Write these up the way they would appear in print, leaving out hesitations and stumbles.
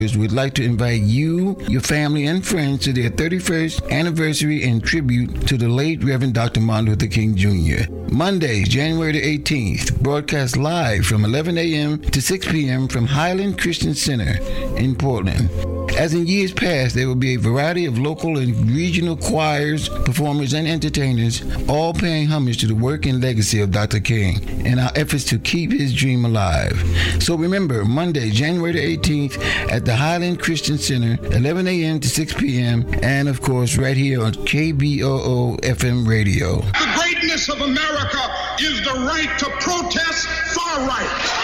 We'd like to invite you, your family, and friends to their 31st anniversary and tribute to the late Reverend Dr. Martin Luther King Jr. Monday, January the 18th, broadcast live from 11 a.m. to 6 p.m. from Highland Christian Center in Portland. As in years past, there will be a variety of local and regional choirs, performers, and entertainers, all paying homage to the work and legacy of Dr. King and our efforts to keep his dream alive. So remember, Monday, January the 18th at the Highland Christian Center, 11 a.m. to 6 p.m., and of course, right here on KBOO FM radio. The greatness of America is the right to protest far right.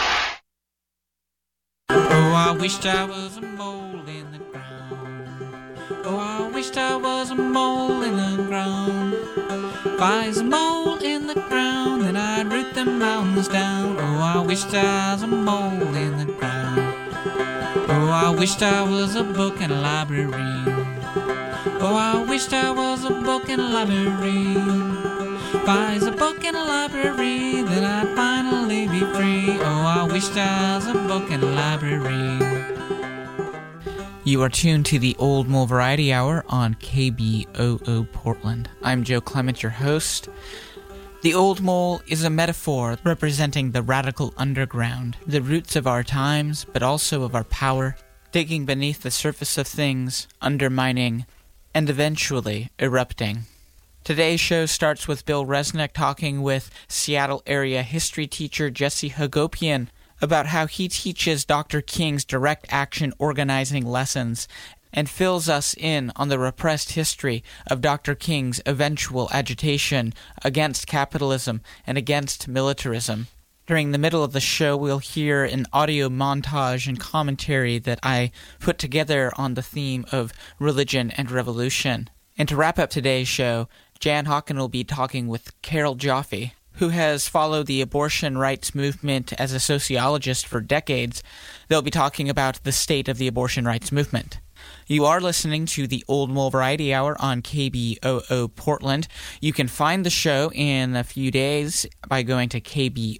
Oh, I wished I was a mole in the ground. Oh, I wished I was a mole in the ground. If I was a mole in the ground, then I'd root the mountains down. Oh, I wished I was a mole in the ground. Oh, I wished I was a book and a librarian. Oh, I wished I was a book and a librarian. If I was a book and a library, then I'd finally be free. Oh, I wished I was a book and a library. You are tuned to the Old Mole Variety Hour on KBOO Portland. I'm Joe Clement, your host. The Old Mole is a metaphor representing the radical underground, the roots of our times, but also of our power, digging beneath the surface of things, undermining, and eventually erupting. Today's show starts with Bill Resnick talking with Seattle area history teacher Jesse Hagopian about how he teaches Dr. King's direct action organizing lessons and fills us in on the repressed history of Dr. King's eventual agitation against capitalism and against militarism. During the middle of the show, we'll hear an audio montage and commentary that I put together on the theme of religion and revolution. And to wrap up today's show, Jan Hawken will be talking with Carol Joffe, who has followed the abortion rights movement as a sociologist for decades. They'll be talking about the state of the abortion rights movement. You are listening to the Old Mole Variety Hour on KBOO Portland. You can find the show in a few days by going to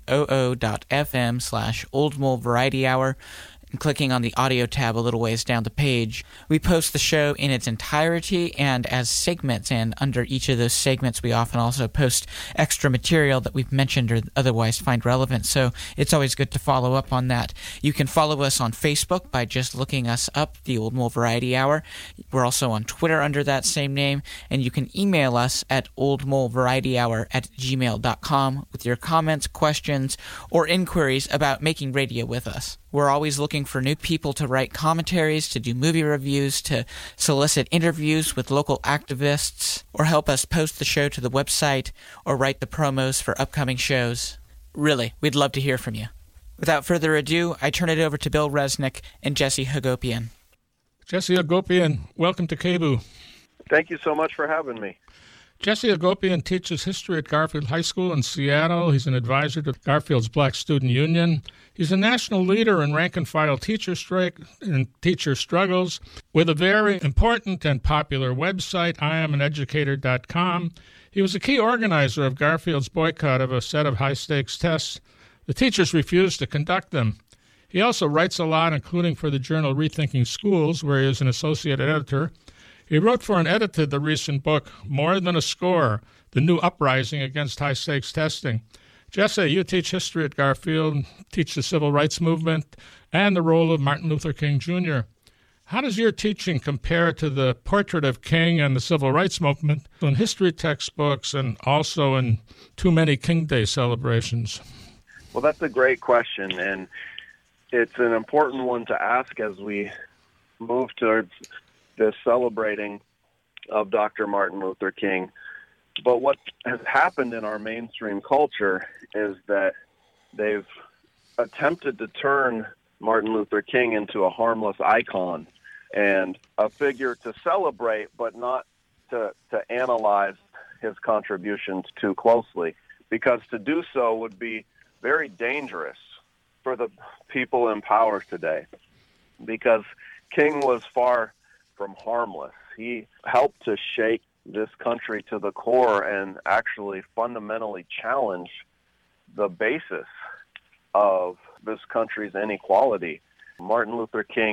kboo.fm/Old Mole Variety Hour and clicking on the audio tab a little ways down the page. We post the show in its entirety and as segments, and under each of those segments we often also post extra material that we've mentioned or otherwise find relevant, so it's always good to follow up on that. You can follow us on Facebook by just looking us up, The Old Mole Variety Hour. We're also on Twitter under that same name, and you can email us at oldmolevarietyhour@gmail.com with your comments, questions, or inquiries about making radio with us. We're always looking for new people to write commentaries, to do movie reviews, to solicit interviews with local activists, or help us post the show to the website, or write the promos for upcoming shows. Really, we'd love to hear from you. Without further ado, I turn it over to Bill Resnick and Jesse Hagopian. Jesse Hagopian, welcome to KBOO. Thank you so much for having me. Jesse Hagopian teaches history at Garfield High School in Seattle. He's an advisor to Garfield's Black Student Union. He's a national leader in rank-and-file teacher strike and teacher struggles with a very important and popular website, IamAnEducator.com. He was a key organizer of Garfield's boycott of a set of high-stakes tests. The teachers refused to conduct them. He also writes a lot, including for the journal Rethinking Schools, where he is an associate editor. He wrote for and edited the recent book, More Than a Score, The New Uprising Against High-Stakes Testing. Jesse, you teach history at Garfield, teach the civil rights movement, and the role of Martin Luther King Jr. How does your teaching compare to the portrait of King and the civil rights movement in history textbooks and also in too many King Day celebrations? Well, that's a great question, and it's an important one to ask as we move towards this celebrating of Dr. Martin Luther King. But what has happened in our mainstream culture is that they've attempted to turn Martin Luther King into a harmless icon and a figure to celebrate, but not to analyze his contributions too closely, because to do so would be very dangerous for the people in power today, because King was far from harmless. He helped to shake this country to the core and actually fundamentally challenge the basis of this country's inequality. Martin Luther King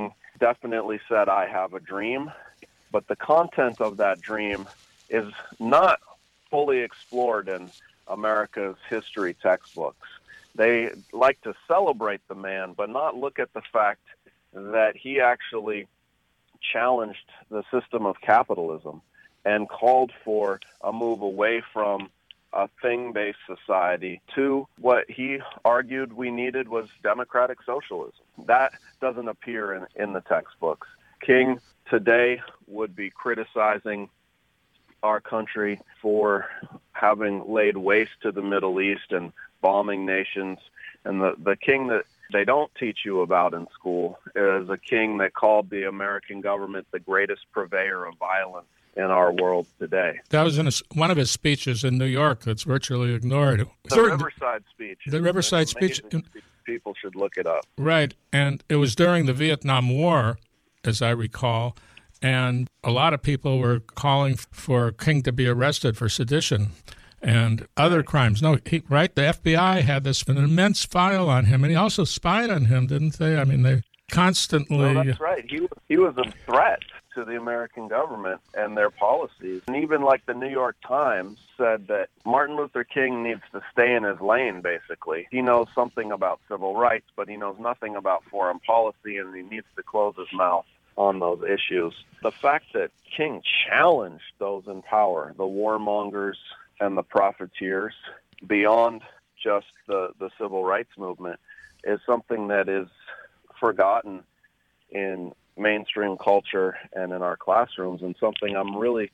definitely said, "I have a dream," but the content of that dream is not fully explored in America's history textbooks. They like to celebrate the man, but not look at the fact that he actually challenged the system of capitalism and called for a move away from a thing-based society to what he argued we needed was democratic socialism. That doesn't appear in the textbooks. King today would be criticizing our country for having laid waste to the Middle East and bombing nations. And the king that they don't teach you about in school is a king that called the American government the greatest purveyor of violence in our world today. That was in one of his speeches in New York that's virtually ignored. The Riverside speech. The Riverside speech. People should look it up. Right, and it was during the Vietnam War, as I recall, and a lot of people were calling for King to be arrested for sedition and other crimes. No, the FBI had an immense file on him, and he also spied on him, didn't they? I mean, they constantly... No, that's right. He was a threat to the American government and their policies. And even like the New York Times said that Martin Luther King needs to stay in his lane, basically. He knows something about civil rights, but he knows nothing about foreign policy, and he needs to close his mouth on those issues. The fact that King challenged those in power, the warmongers and the profiteers, beyond just the civil rights movement, is something that is forgotten in mainstream culture and in our classrooms, and something I'm really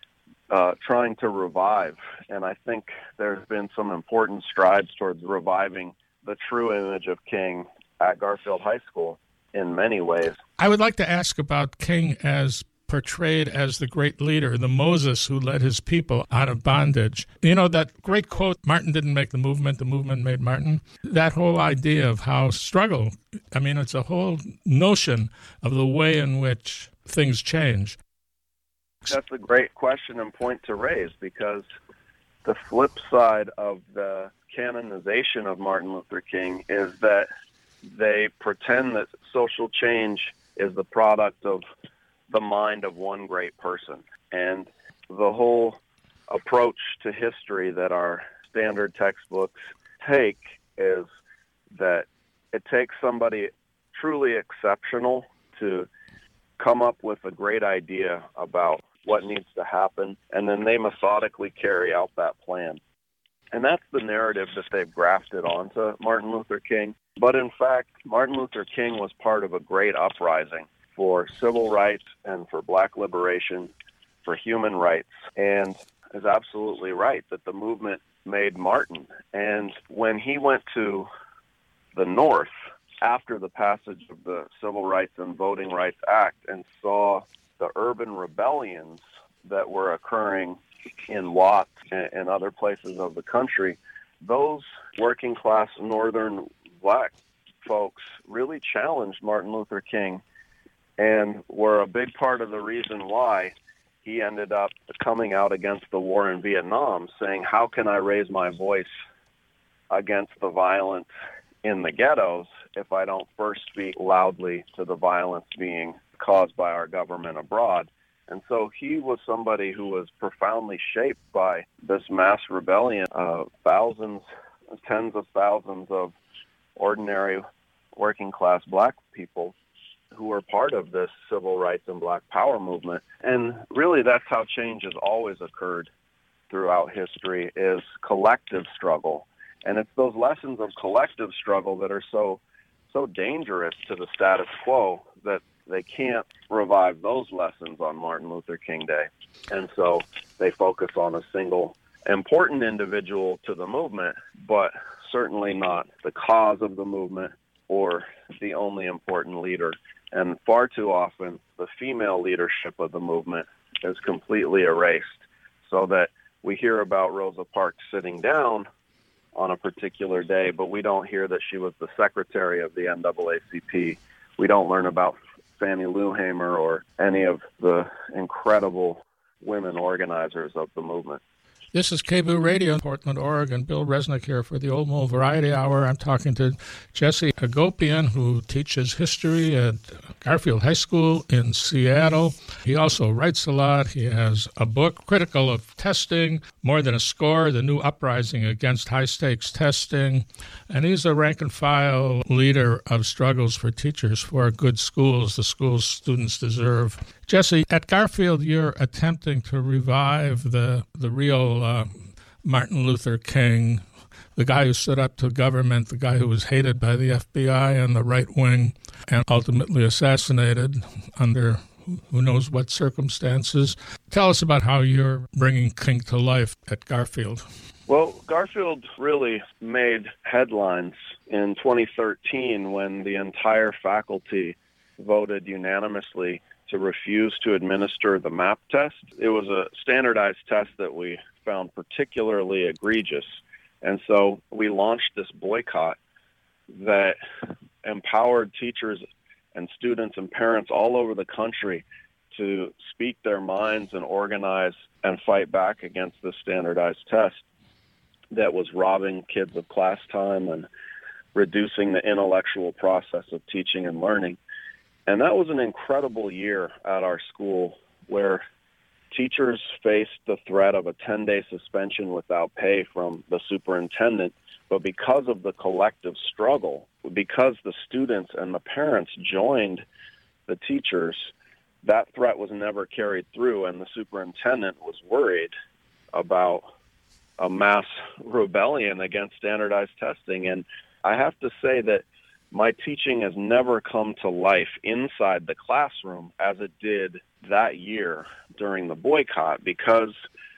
trying to revive. And I think there's been some important strides towards reviving the true image of King at Garfield High School in many ways. I would like to ask about King as portrayed as the great leader, the Moses who led his people out of bondage. You know, that great quote, Martin didn't make the movement made Martin. That whole idea of how struggle, I mean, it's a whole notion of the way in which things change. That's a great question and point to raise, because the flip side of the canonization of Martin Luther King is that they pretend that social change is the product of the mind of one great person. And the whole approach to history that our standard textbooks take is that it takes somebody truly exceptional to come up with a great idea about what needs to happen, and then they methodically carry out that plan. And that's the narrative that they've grafted onto Martin Luther King. But in fact, Martin Luther King was part of a great uprising for civil rights and for black liberation, for human rights, and is absolutely right that the movement made Martin. And when he went to the North after the passage of the Civil Rights and Voting Rights Act and saw the urban rebellions that were occurring in Watts and other places of the country, those working class northern black folks really challenged Martin Luther King and were a big part of the reason why he ended up coming out against the war in Vietnam, saying, how can I raise my voice against the violence in the ghettos if I don't first speak loudly to the violence being caused by our government abroad? And so he was somebody who was profoundly shaped by this mass rebellion of thousands, tens of thousands of ordinary working class black people who were part of this civil rights and black power movement. And really that's how change has always occurred throughout history, is collective struggle. And it's those lessons of collective struggle that are so dangerous to the status quo that they can't revive those lessons on Martin Luther King Day. And so they focus on a single important individual to the movement, but certainly not the cause of the movement or the only important leader. And far too often, the female leadership of the movement is completely erased, so that we hear about Rosa Parks sitting down on a particular day, but we don't hear that she was the secretary of the NAACP. We don't learn about Fannie Lou Hamer or any of the incredible women organizers of the movement. This is KBOO Radio in Portland, Oregon. Bill Resnick here for the Old Mole Variety Hour. I'm talking to Jesse Hagopian, who teaches history at Garfield High School in Seattle. He also writes a lot. He has a book critical of testing, More Than a Score, The New Uprising Against High-Stakes Testing. And he's a rank-and-file leader of struggles for teachers for good schools, the schools students deserve. Jesse, at Garfield, you're attempting to revive the real Martin Luther King, the guy who stood up to government, the guy who was hated by the FBI and the right wing and ultimately assassinated under who knows what circumstances. Tell us about how you're bringing King to life at Garfield. Well, Garfield really made headlines in 2013 when the entire faculty voted unanimously to refuse to administer the MAP test. It was a standardized test that we found particularly egregious. And so we launched this boycott that empowered teachers and students and parents all over the country to speak their minds and organize and fight back against the standardized test that was robbing kids of class time and reducing the intellectual process of teaching and learning. And that was an incredible year at our school where teachers faced the threat of a 10-day suspension without pay from the superintendent. But because of the collective struggle, because the students and the parents joined the teachers, that threat was never carried through, and the superintendent was worried about a mass rebellion against standardized testing. And I have to say that my teaching has never come to life inside the classroom as it did that year during the boycott, because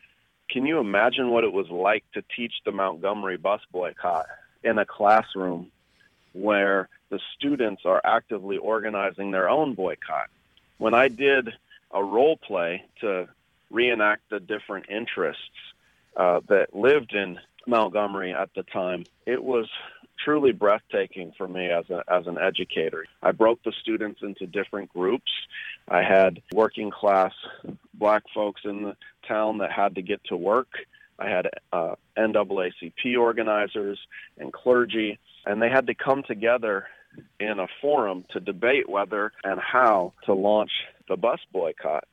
can you imagine what it was like to teach the Montgomery bus boycott in a classroom where the students are actively organizing their own boycott? When I did a role play to reenact the different interests that lived in Montgomery at the time, it was truly breathtaking for me as an educator. I broke the students into different groups. I had working class black folks in the town that had to get to work. I had NAACP organizers and clergy, and they had to come together in a forum to debate whether and how to launch the bus boycott.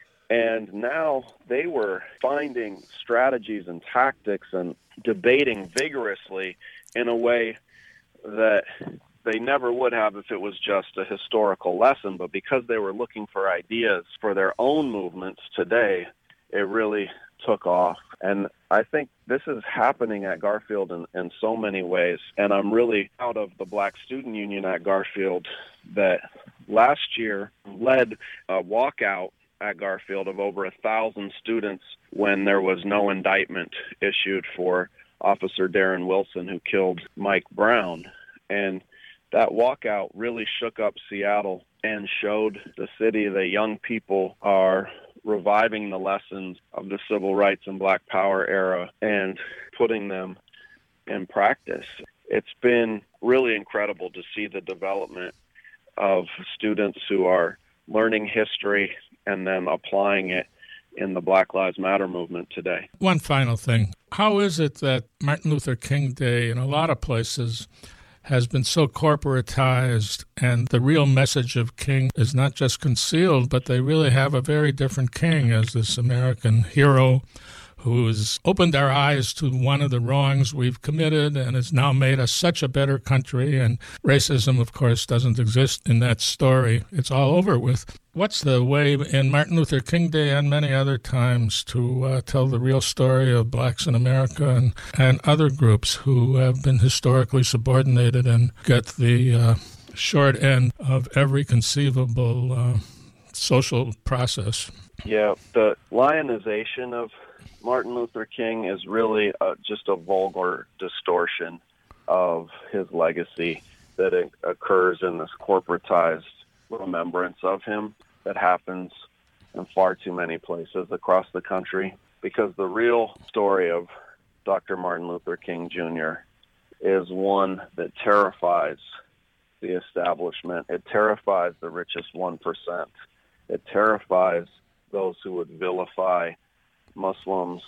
And now they were finding strategies and tactics and debating vigorously in a way that they never would have if it was just a historical lesson. But because they were looking for ideas for their own movements today, it really took off. And I think this is happening at Garfield in so many ways. And I'm really proud of the Black Student Union at Garfield that last year led a walkout at Garfield of over 1,000 students when there was no indictment issued for Officer Darren Wilson, who killed Mike Brown. And that walkout really shook up Seattle and showed the city that young people are reviving the lessons of the civil rights and Black Power era and putting them in practice. It's been really incredible to see the development of students who are learning history and then applying it in the Black Lives Matter movement today. One final thing. How is it that Martin Luther King Day in a lot of places has been so corporatized, and the real message of King is not just concealed, but they really have a very different King as this American hero who has opened our eyes to one of the wrongs we've committed and has now made us such a better country. And racism, of course, doesn't exist in that story. It's all over with. What's the way in Martin Luther King Day and many other times to tell the real story of blacks in America and other groups who have been historically subordinated and get the short end of every conceivable social process? Yeah, the lionization of Martin Luther King is really just a vulgar distortion of his legacy that occurs in this corporatized remembrance of him that happens in far too many places across the country. Because the real story of Dr. Martin Luther King Jr. is one that terrifies the establishment. It terrifies the richest 1%. It terrifies those who would vilify Muslims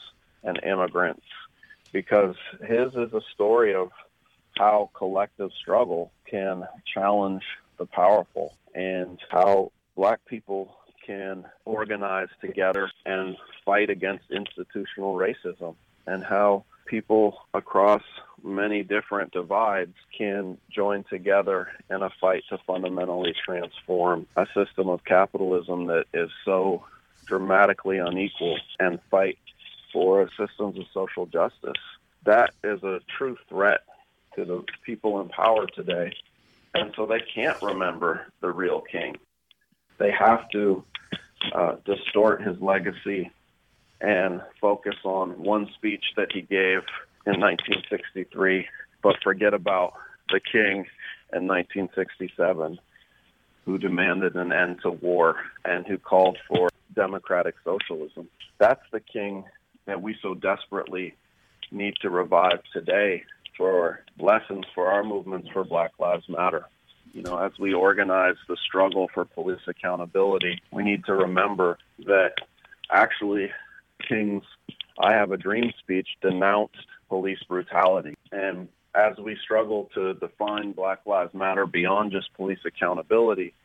and immigrants, because his is a story of how collective struggle can challenge the powerful and how Black people can organize together and fight against institutional racism, and how people across many different divides can join together in a fight to fundamentally transform a system of capitalism that is so dramatically unequal and fight for systems of social justice. That is a true threat to the people in power today, and so they can't remember the real king. They have to distort his legacy and focus on one speech that he gave in 1963, but forget about the king in 1967, who demanded an end to war and who called for democratic socialism. That's the king that we so desperately need to revive today for lessons for our movements for Black Lives Matter. You know, as we organize the struggle for police accountability, we need to remember that actually King's I Have a Dream speech denounced police brutality. And as we struggle to define Black Lives Matter beyond just police accountability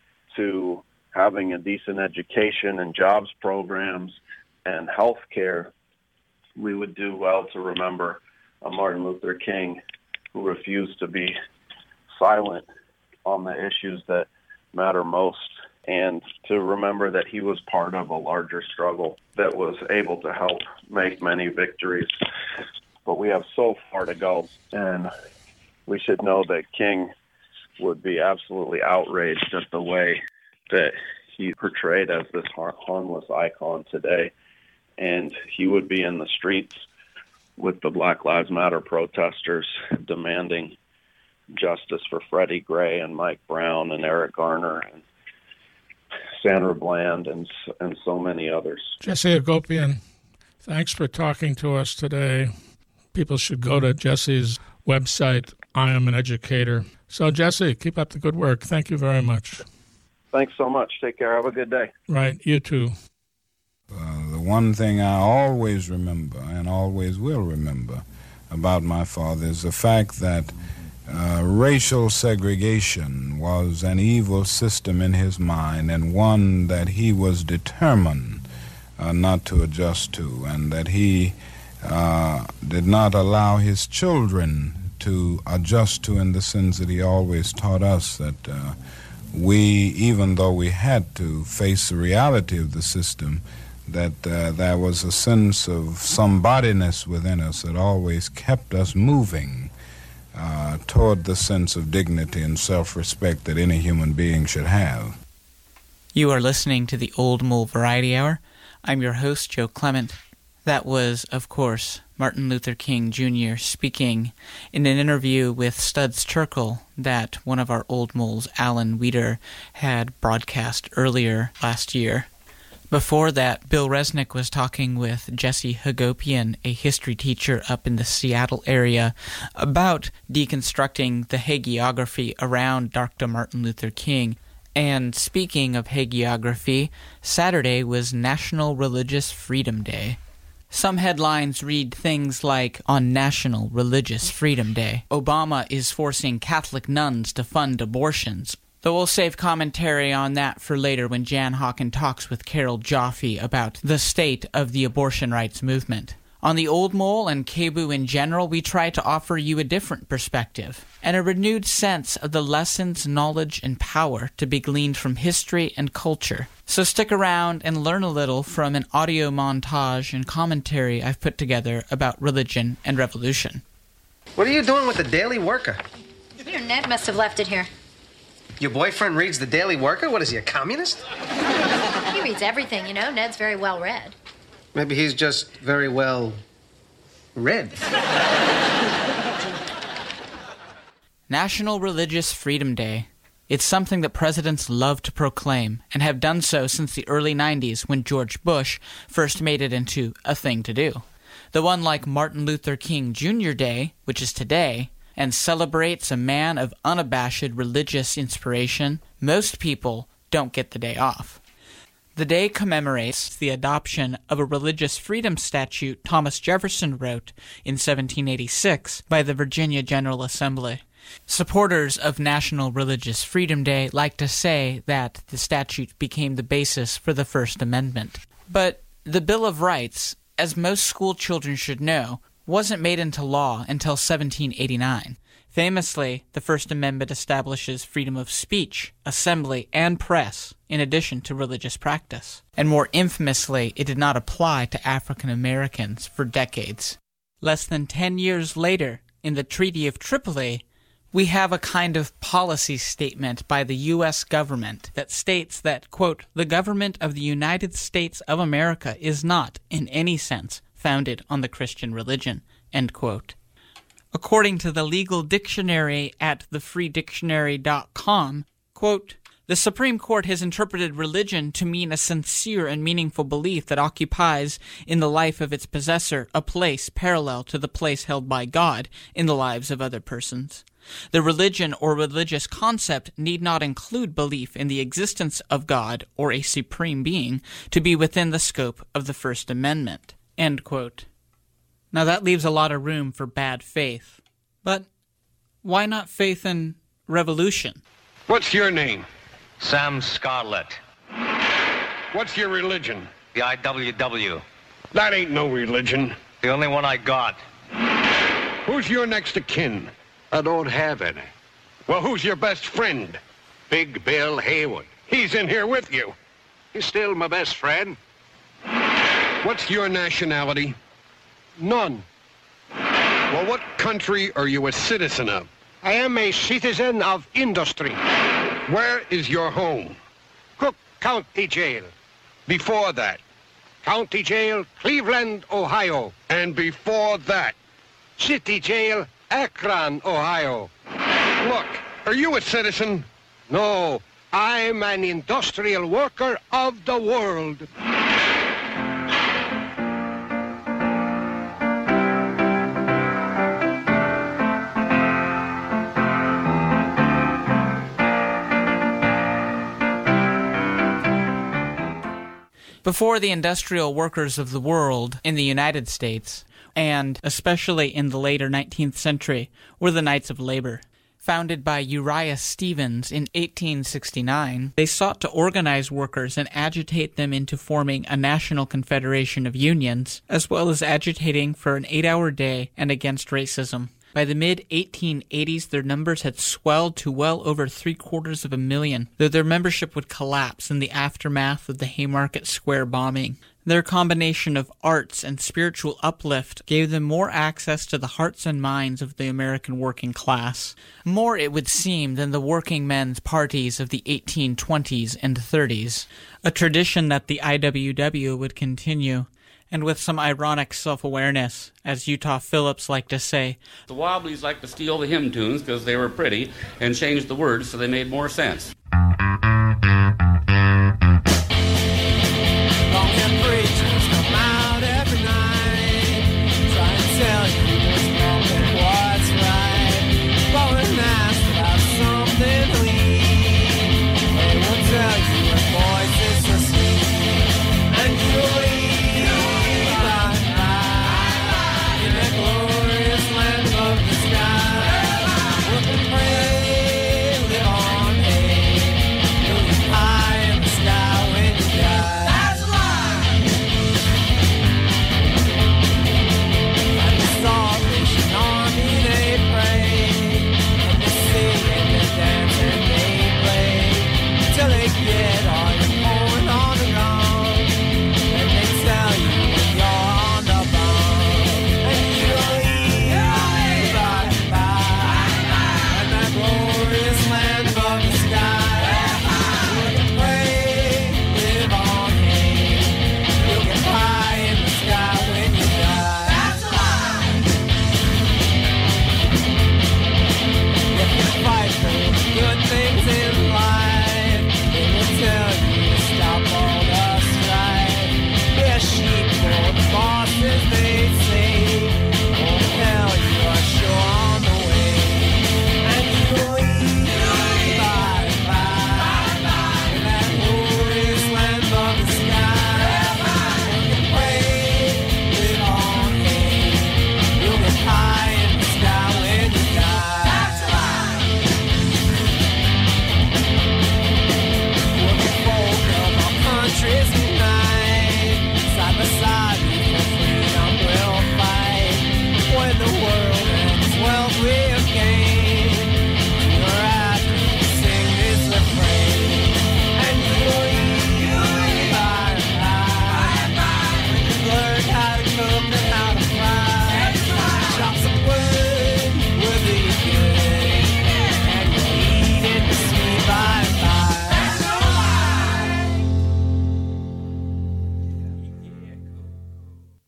to having a decent education and jobs programs and health care, we would do well to remember a Martin Luther King who refused to be silent on the issues that matter most, and to remember that he was part of a larger struggle that was able to help make many victories. But we have so far to go, and we should know that King would be absolutely outraged at the way that he's portrayed as this harmless icon today. And he would be in the streets with the Black Lives Matter protesters demanding justice for Freddie Gray and Mike Brown and Eric Garner and Sandra Bland and so many others. Jesse Hagopian, thanks for talking to us today. People should go to Jesse's website, I Am an Educator. So, Jesse, keep up the good work. Thank you very much. Thanks so much. Take care. Have a good day. Right. You too. The one thing I always remember and always will remember about my father is the fact that racial segregation was an evil system in his mind, and one that he was determined not to adjust to, and that he did not allow his children to adjust to, in the sense that he always taught us that we, even though we had to face the reality of the system, that there was a sense of somebodiness within us that always kept us moving toward the sense of dignity and self-respect that any human being should have. You are listening to the Old Mole Variety Hour. I'm your host, Joe Clement. That was, of course, Martin Luther King Jr. speaking in an interview with Studs Terkel that one of our Old Moles, Alan Weeder, had broadcast earlier last year. Before that, Bill Resnick was talking with Jesse Hagopian, a history teacher up in the Seattle area, about deconstructing the hagiography around Dr. Martin Luther King. And speaking of hagiography, Saturday was National Religious Freedom Day. Some headlines read things like, on National Religious Freedom Day, Obama is forcing Catholic nuns to fund abortions. Though we'll save commentary on that for later when Jan Hawken talks with Carol Joffe about the state of the abortion rights movement. On the Old Mole and KBOO in general, we try to offer you a different perspective and a renewed sense of the lessons, knowledge, and power to be gleaned from history and culture. So stick around and learn a little from an audio montage and commentary I've put together about religion and revolution. What are you doing with the Daily Worker? Your Ned must have left it here. Your boyfriend reads the Daily Worker? What is he, a communist? He reads everything, you know. Ned's very well read. Maybe he's just very well read. National Religious Freedom Day. It's something that presidents love to proclaim, and have done so since the early 90s when George Bush first made it into a thing to do. Though unlike Martin Luther King Jr. Day, which is today, and celebrates a man of unabashed religious inspiration, most people don't get the day off. The day commemorates the adoption of a religious freedom statute Thomas Jefferson wrote in 1786 by the Virginia General Assembly. Supporters of National Religious Freedom Day like to say that the statute became the basis for the First Amendment. But the Bill of Rights, as most school children should know, wasn't made into law until 1789. Famously, the First Amendment establishes freedom of speech, assembly, and press, in addition to religious practice. And more infamously, it did not apply to African Americans for decades. Less than 10 years later, in the Treaty of Tripoli, we have a kind of policy statement by the U.S. government that states that, quote, the government of the United States of America is not, in any sense, founded on the Christian religion, end quote. According to the legal dictionary at thefreedictionary.com, quote, the Supreme Court has interpreted religion to mean a sincere and meaningful belief that occupies in the life of its possessor a place parallel to the place held by God in the lives of other persons. The religion or religious concept need not include belief in the existence of God or a supreme being to be within the scope of the First Amendment, end quote. Now that leaves a lot of room for bad faith. But why not faith in revolution? What's your name? Sam Scarlett. What's your religion? The IWW. That ain't no religion. The only one I got. Who's your next of kin? I don't have any. Well, who's your best friend? Big Bill Haywood. He's in here with you. He's still my best friend. What's your nationality? None. Well, what country are you a citizen of? I am a citizen of industry. Where is your home? Cook County Jail. Before that? County Jail, Cleveland, Ohio. And before that? City Jail, Akron, Ohio. Look, are you a citizen? No, I'm an industrial worker of the world. Before the industrial workers of the world in the United States, and especially in the later 19th century, were the Knights of Labor. Founded by Uriah Stevens in 1869, they sought to organize workers and agitate them into forming a national confederation of unions, as well as agitating for an 8-hour day and against racism. By the mid-1880s, their numbers had swelled to well over 750,000, though their membership would collapse in the aftermath of the Haymarket Square bombing. Their combination of arts and spiritual uplift gave them more access to the hearts and minds of the American working class. More, it would seem, than the working men's parties of the 1820s and 30s, a tradition that the IWW would continue. And with some ironic self-awareness, as Utah Phillips liked to say, the Wobblies liked to steal the hymn tunes because they were pretty and change the words so they made more sense.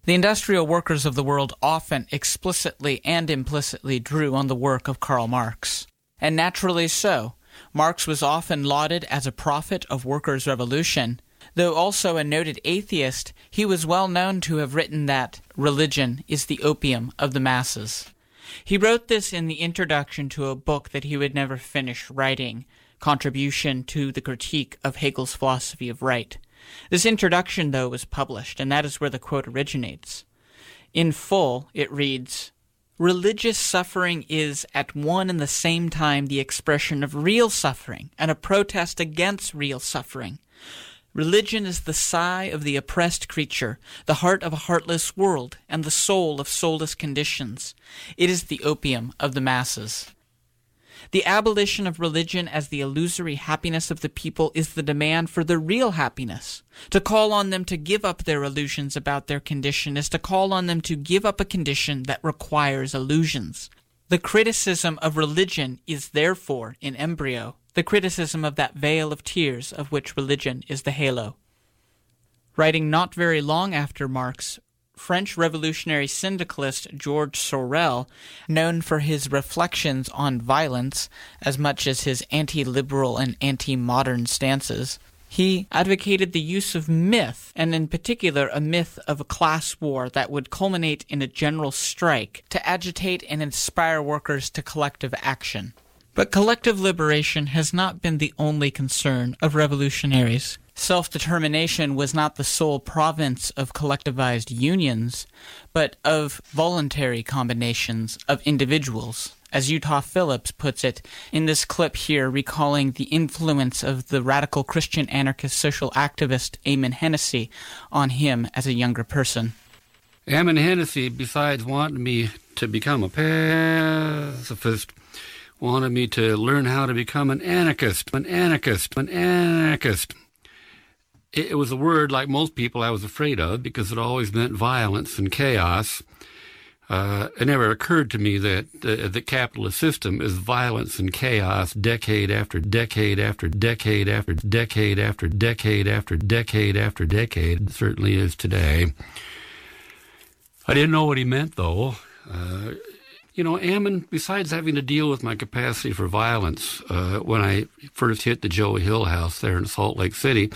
The industrial workers of the world often explicitly and implicitly drew on the work of Karl Marx. And naturally so. Marx was often lauded as a prophet of workers' revolution. Though also a noted atheist, he was well known to have written that religion is the opium of the masses. He wrote this in the introduction to a book that he would never finish writing, Contribution to the Critique of Hegel's Philosophy of Right. This introduction, though, was published, and that is where the quote originates. In full, it reads, "Religious suffering is at one and the same time the expression of real suffering and a protest against real suffering. Religion is the sigh of the oppressed creature, the heart of a heartless world, and the soul of soulless conditions. It is the opium of the masses. The abolition of religion as the illusory happiness of the people is the demand for their real happiness. To call on them to give up their illusions about their condition is to call on them to give up a condition that requires illusions. The criticism of religion is therefore in embryo the criticism of that veil of tears of which religion is the halo." Writing not very long after Marx, French revolutionary syndicalist Georges Sorel, known for his reflections on violence as much as his anti-liberal and anti-modern stances, he advocated the use of myth, and in particular a myth of a class war that would culminate in a general strike to agitate and inspire workers to collective action. But collective liberation has not been the only concern of revolutionaries. Self-determination was not the sole province of collectivized unions, but of voluntary combinations of individuals, as Utah Phillips puts it in this clip here, recalling the influence of the radical Christian anarchist social activist Eamon Hennessy on him as a younger person. Eamon Hennessy, besides wanting me to become a pacifist, wanted me to learn how to become an anarchist. It was a word, like most people, I was afraid of because it always meant violence and chaos. It never occurred to me that the capitalist system is violence and chaos decade after decade after decade after decade after decade after decade after decade. It certainly is today. I didn't know what he meant, though. Eamon, besides having to deal with my capacity for violence when I first hit the Joey Hill house there in Salt Lake City,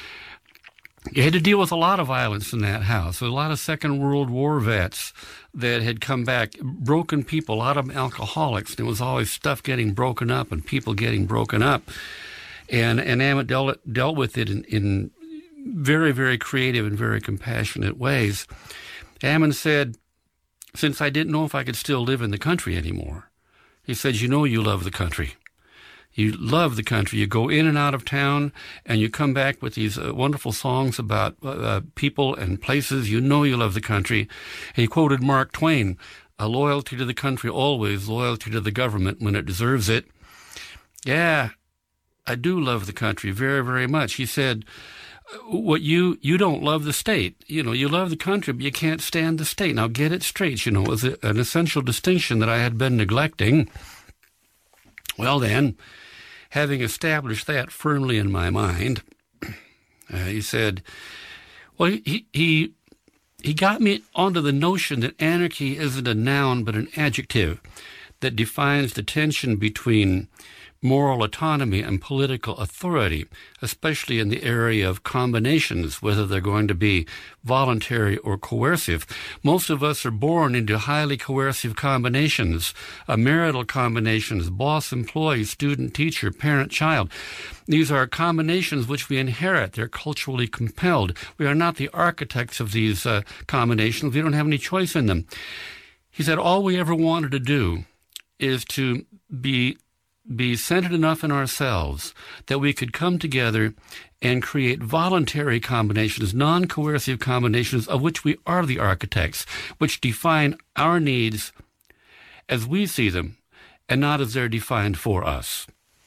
you had to deal with a lot of violence in that house. A lot of Second World War vets that had come back, broken people, a lot of them alcoholics. There was always stuff getting broken up and people getting broken up. And Eamon dealt with it in very, very creative and very compassionate ways. Eamon said, since I didn't know if I could still live in the country anymore, he said, you love the country. You love the country. You go in and out of town, and you come back with these wonderful songs about people and places. You love the country. And he quoted Mark Twain, "A loyalty to the country always, loyalty to the government when it deserves it." Yeah, I do love the country very, very much. He said, "What you don't love the state. You love the country, but you can't stand the state. Now get it straight." It was an essential distinction that I had been neglecting. Well then, having established that firmly in my mind, he said, well, he got me onto the notion that anarchy isn't a noun but an adjective that defines the tension between moral autonomy and political authority, especially in the area of combinations, whether they're going to be voluntary or coercive. Most of us are born into highly coercive combinations, marital combinations, boss-employee, student-teacher, parent-child. These are combinations which we inherit. They're culturally compelled. We are not the architects of these combinations. We don't have any choice in them. He said all we ever wanted to do is to be centered enough in ourselves that we could come together and create voluntary combinations, non-coercive combinations of which we are the architects, which define our needs as we see them and not as they're defined for us.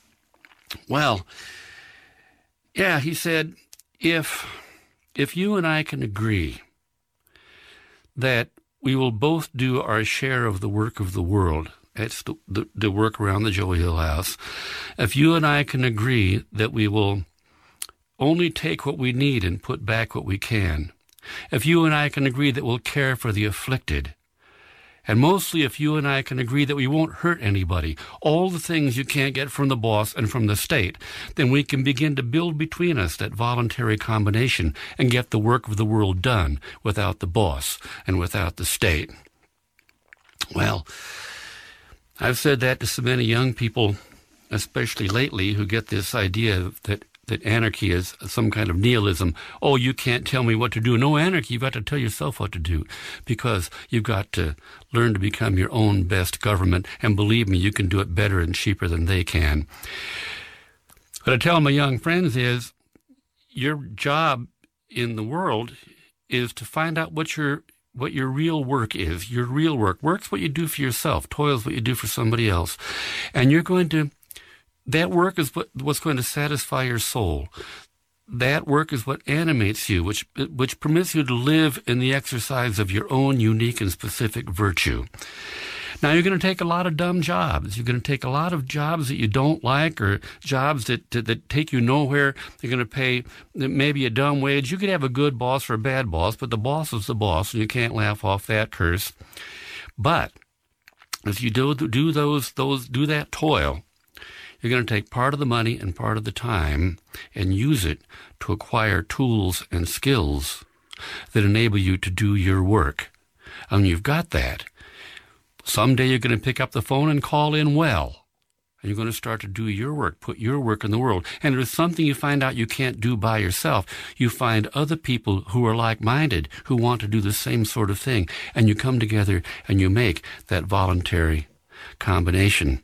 Well, yeah, he said, if you and I can agree that we will both do our share of the work of the world, it's the work around the Joey Hill house. If you and I can agree that we will only take what we need and put back what we can, if you and I can agree that we'll care for the afflicted, and mostly if you and I can agree that we won't hurt anybody, all the things you can't get from the boss and from the state, then we can begin to build between us that voluntary combination and get the work of the world done without the boss and without the state. Well, I've said that to so many young people, especially lately, who get this idea that anarchy is some kind of nihilism. Oh, you can't tell me what to do. No anarchy, you've got to tell yourself what to do, because you've got to learn to become your own best government, and believe me, you can do it better and cheaper than they can. What I tell my young friends is, your job in the world is to find out what your real work is. Your real work. Work's what you do for yourself. Toil's what you do for somebody else. And that work is what's going to satisfy your soul. That work is what animates you, which permits you to live in the exercise of your own unique and specific virtue. Now, you're going to take a lot of dumb jobs. You're going to take a lot of jobs that you don't like, or jobs that take you nowhere. They're going to pay maybe a dumb wage. You could have a good boss or a bad boss, but the boss is the boss, and you can't laugh off that curse. But if you do that toil, you're going to take part of the money and part of the time and use it to acquire tools and skills that enable you to do your work. And when you've got that, someday you're going to pick up the phone and call in well. And you're going to start to do your work, put your work in the world. And if there's something you find out you can't do by yourself, you find other people who are like-minded, who want to do the same sort of thing. And you come together and you make that voluntary combination.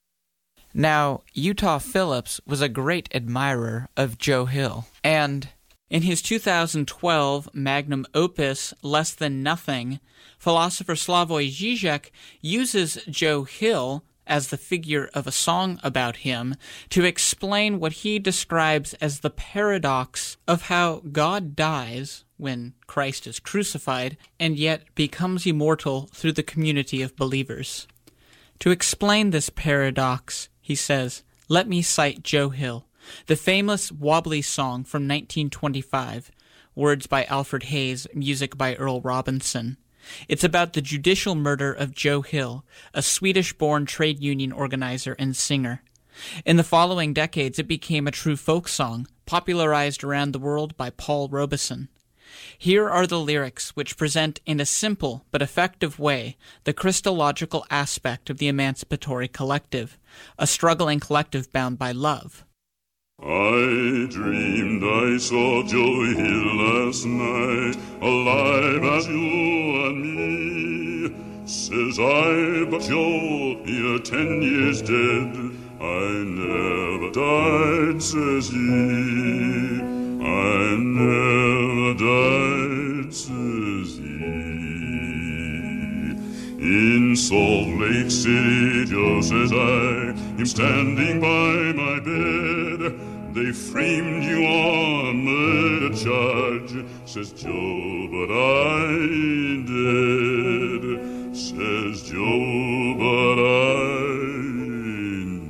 Now, Utah Phillips was a great admirer of Joe Hill, and in his 2012 magnum opus, Less Than Nothing, philosopher Slavoj Žižek uses Joe Hill as the figure of a song about him to explain what he describes as the paradox of how God dies when Christ is crucified and yet becomes immortal through the community of believers. To explain this paradox, he says, let me cite Joe Hill, the famous Wobbly song from 1925, words by Alfred Hayes, music by Earl Robinson. It's about the judicial murder of Joe Hill, a Swedish-born trade union organizer and singer. In the following decades, it became a true folk song, popularized around the world by Paul Robeson. Here are the lyrics, which present in a simple but effective way the Christological aspect of the emancipatory collective, a struggling collective bound by love. I dreamed I saw Joe Hill last night, alive as you and me. Says I, but Joe, you're 10 years dead. I never died, says he. I never died, says he. In Salt Lake City, Joe, says I, am standing by my bed. They framed you on a murder charge, says Joe, but I ain't dead. Says Joe, but I ain't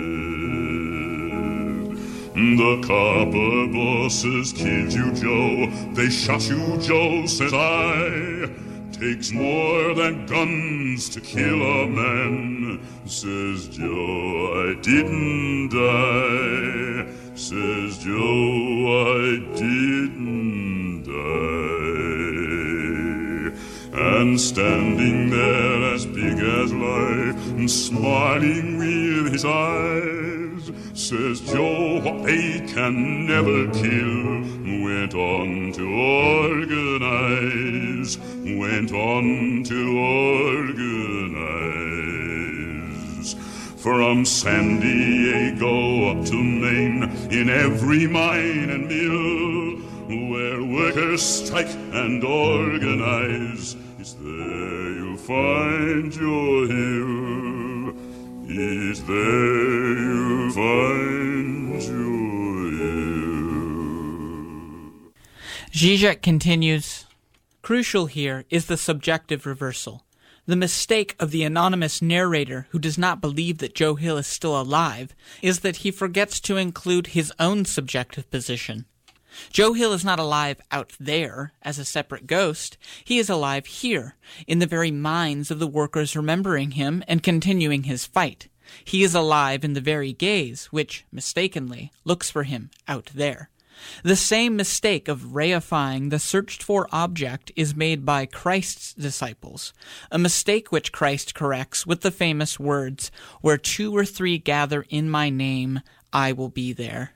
dead. The copper bosses killed you, Joe. They shot you, Joe, says I. Takes more than guns to kill a man, says Joe, I didn't die. Says Joe, I didn't die. And standing there as big as life, and smiling with his eyes, says Joe, what they can never kill, went on to organize, went on to organize. From San Diego up to Maine, in every mine and mill, where workers strike and organize, it's there you'll find Joe Hill. It's there you'll find Joe Hill. Žižek continues, crucial here is the subjective reversal. The mistake of the anonymous narrator who does not believe that Joe Hill is still alive is that he forgets to include his own subjective position. Joe Hill is not alive out there as a separate ghost. He is alive here, in the very minds of the workers remembering him and continuing his fight. He is alive in the very gaze which, mistakenly, looks for him out there. The same mistake of reifying the searched-for object is made by Christ's disciples, a mistake which Christ corrects with the famous words, "Where 2 or 3 gather in my name, I will be there."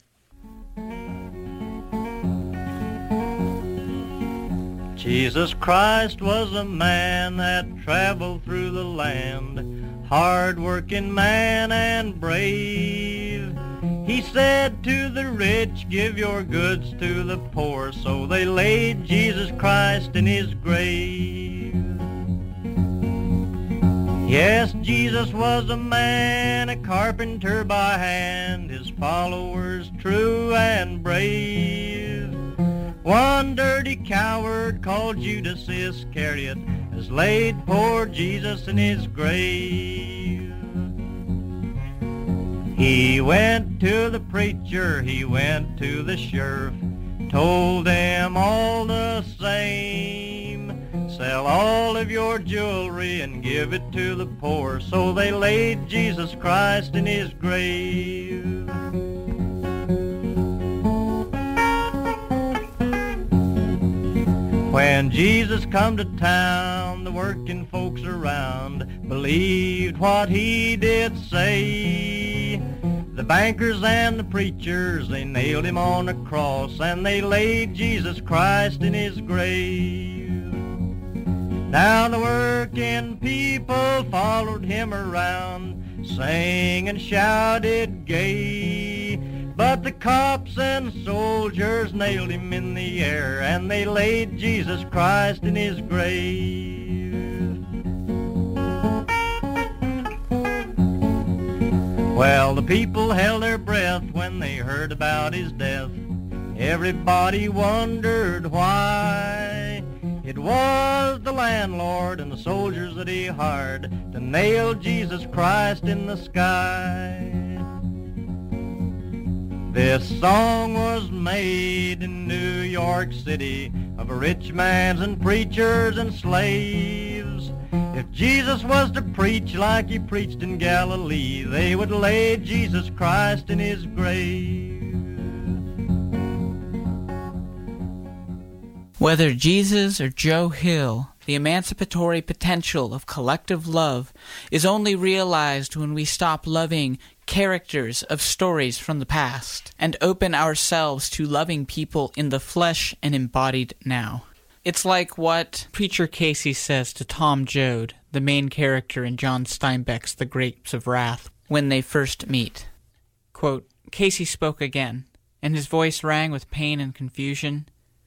Jesus Christ was a man that traveled through the land, hard-working man and brave. He said to the rich, "Give your goods to the poor," so they laid Jesus Christ in his grave. Yes, Jesus was a man, a carpenter by hand, his followers true and brave. One dirty coward called Judas Iscariot has laid poor Jesus in his grave. He went to the preacher, he went to the sheriff, told them all the same, "Sell all of your jewelry and give it to the poor," so they laid Jesus Christ in his grave. When Jesus come to town, the working folks around believed what he did say. The bankers and the preachers, they nailed him on a cross, and they laid Jesus Christ in his grave. Now the working people followed him around, sang and shouted gay. But the cops and soldiers nailed him in the air, and they laid Jesus Christ in his grave. Well, the people held their breath when they heard about his death. Everybody wondered why. It was the landlord and the soldiers that he hired to nail Jesus Christ in the sky. This song was made in New York City of rich mans and preachers and slaves. If Jesus was to preach like he preached in Galilee, they would lay Jesus Christ in his grave. Whether Jesus or Joe Hill, the emancipatory potential of collective love is only realized when we stop loving characters of stories from the past and open ourselves to loving people in the flesh and embodied now. It's like what Preacher Casey says to Tom Joad, the main character in John Steinbeck's The Grapes of Wrath, when they first meet. Quote, Casey spoke again, and his voice rang with pain and confusion.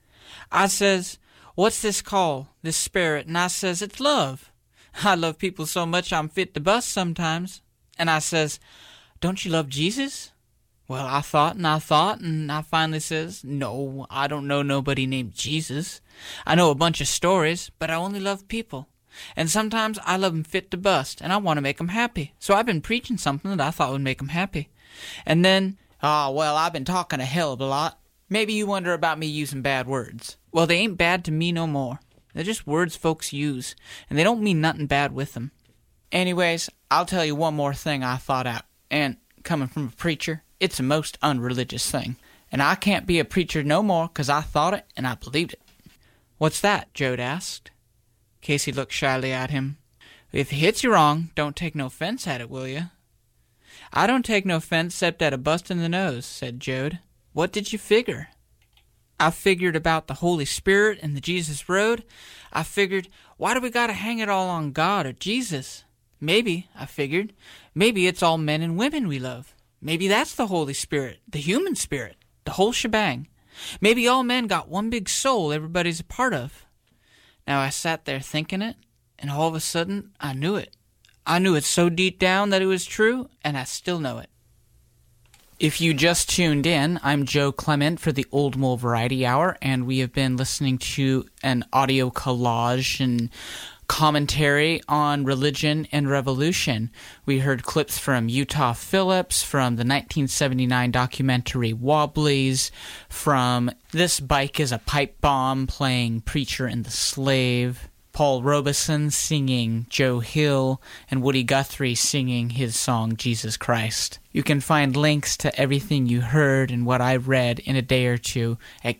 I says, "What's this call, this spirit?" And I says, "It's love. I love people so much I'm fit to bust sometimes." And I says, "Don't you love Jesus?" Well, I thought, and I finally says, "No, I don't know nobody named Jesus. I know a bunch of stories, but I only love people. And sometimes I love 'em fit to bust, and I want to make 'em happy. So I've been preaching something that I thought would make 'em happy. And then, I've been talking a hell of a lot. Maybe you wonder about me using bad words. Well, they ain't bad to me no more. They're just words folks use, and they don't mean nothing bad with them. Anyways, I'll tell you one more thing I thought out, and coming from a preacher, it's a most unreligious thing. And I can't be a preacher no more 'cause I thought it and I believed it." "What's that?" Joad asked. Casey looked shyly at him. "If it hits you wrong, don't take no offense at it, will you?" "I don't take no offense except at a bust in the nose," said Joad. "What did you figure?" "I figured about the Holy Spirit and the Jesus Road. I figured, why do we gotta hang it all on God or Jesus? Maybe, I figured, maybe it's all men and women we love. Maybe that's the Holy Spirit, the human spirit, the whole shebang. Maybe all men got one big soul everybody's a part of." Now I sat there thinking it, and all of a sudden I knew it. I knew it so deep down that it was true, and I still know it. If you just tuned in, I'm Joe Clement for the Old Mole Variety Hour, and we have been listening to an audio collage and commentary on religion and revolution. We heard clips from Utah Phillips, from the 1979 documentary Wobblies, from This Bike is a Pipe Bomb playing Preacher and the Slave, Paul Robeson singing Joe Hill, and Woody Guthrie singing his song Jesus Christ. You can find links to everything you heard and what I read in a day or two at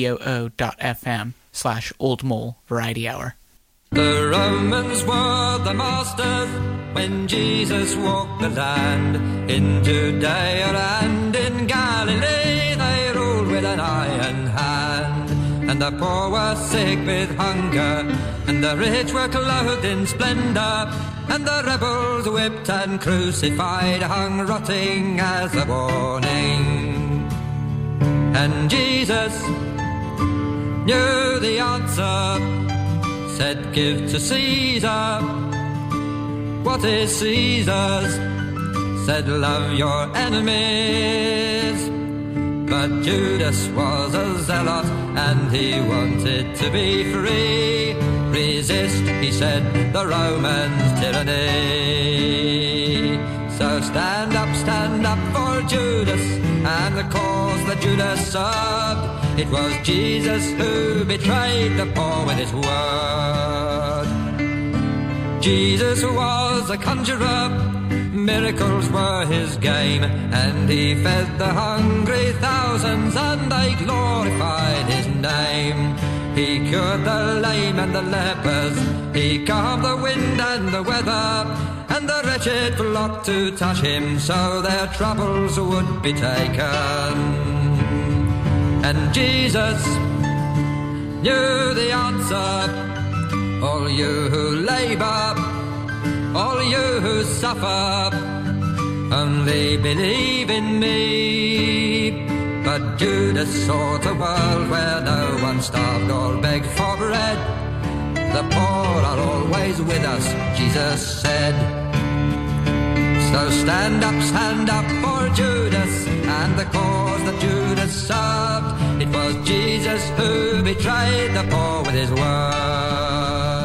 kboo.fm/Old Mole Variety Hour. The Romans were the masters when Jesus walked the land. In Judea and in Galilee they ruled with an iron hand. And the poor were sick with hunger, and the rich were clothed in splendor, and the rebels whipped and crucified hung rotting as a warning. And Jesus knew the answer, said, give to Caesar what is Caesar's, said, love your enemies. But Judas was a zealot and he wanted to be free. Resist, he said, the Romans' tyranny. So stand up for Judas and the cause that Judas served. It was Jesus who betrayed the poor with his word. Jesus was a conjurer, miracles were his game, and he fed the hungry thousands and they glorified his name. He cured the lame and the lepers, he calmed the wind and the weather, and the wretched flocked to touch him so their troubles would be taken. And Jesus knew the answer, all you who labour, all you who suffer, only believe in me. But Judas sought a world where no one starved or begged for bread. The poor are always with us, Jesus said. So stand up for Judas and the cause that Judas served. It was Jesus who betrayed the poor with his word.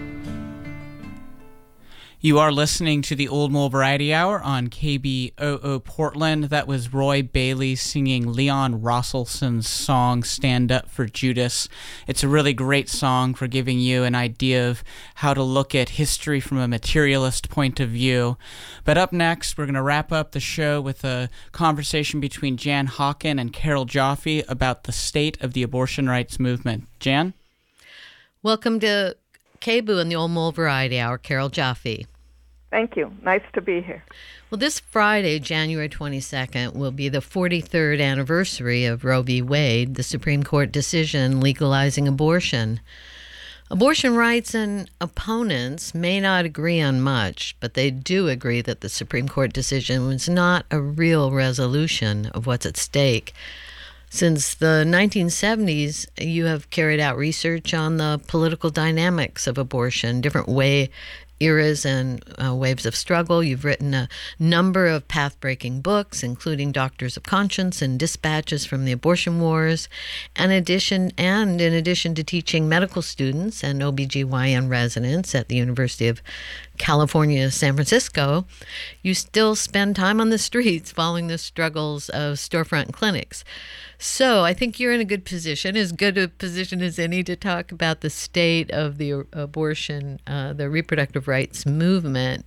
You are listening to the Old Mole Variety Hour on KBOO Portland. That was Roy Bailey singing Leon Rosselson's song, Stand Up for Judas. It's a really great song for giving you an idea of how to look at history from a materialist point of view. But up next, we're going to wrap up the show with a conversation between Jan Hawken and Carol Jaffe about the state of the abortion rights movement. Jan? Welcome to KBOO and the Old Mole Variety Hour, Carol Jaffe. Thank you. Nice to be here. Well, this Friday, January 22nd, will be the 43rd anniversary of Roe v. Wade, the Supreme Court decision legalizing abortion. Abortion rights and opponents may not agree on much, but they do agree that the Supreme Court decision was not a real resolution of what's at stake. Since the 1970s, you have carried out research on the political dynamics of abortion, different eras and waves of struggle. You've written a number of path-breaking books, including Doctors of Conscience and Dispatches from the Abortion Wars. In addition to teaching medical students and OBGYN residents at the University of California, San Francisco, you still spend time on the streets following the struggles of storefront clinics. So I think you're in a good position, as good a position as any, to talk about the state of the abortion, the reproductive rights movement.